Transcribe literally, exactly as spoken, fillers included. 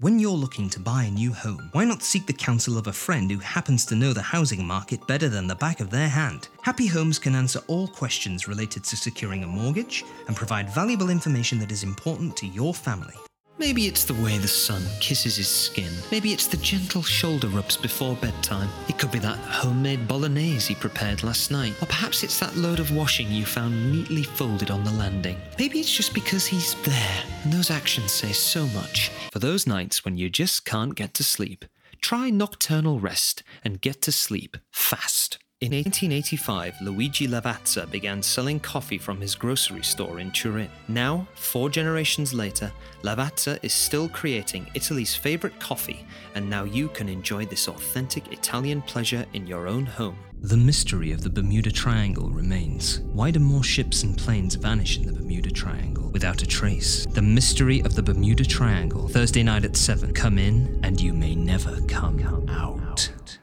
When you're looking to buy a new home, why not seek the counsel of a friend who happens to know the housing market better than the back of their hand? Happy Homes can answer all questions related to securing a mortgage and provide valuable information that is important to your family. Maybe it's the way the sun kisses his skin. Maybe it's the gentle shoulder rubs before bedtime. It could be that homemade bolognese he prepared last night. Or perhaps it's that load of washing you found neatly folded on the landing. Maybe it's just because he's there, and those actions say so much. For those nights when you just can't get to sleep, try nocturnal rest and get to sleep fast. In eighteen eighty-five, Luigi Lavazza began selling coffee from his grocery store in Turin. Now, four generations later, Lavazza is still creating Italy's favorite coffee, and now you can enjoy this authentic Italian pleasure in your own home. The mystery of the Bermuda Triangle remains. Why do more ships and planes vanish in the Bermuda Triangle without a trace? The mystery of the Bermuda Triangle, Thursday night at seven. Come in and you may never come out.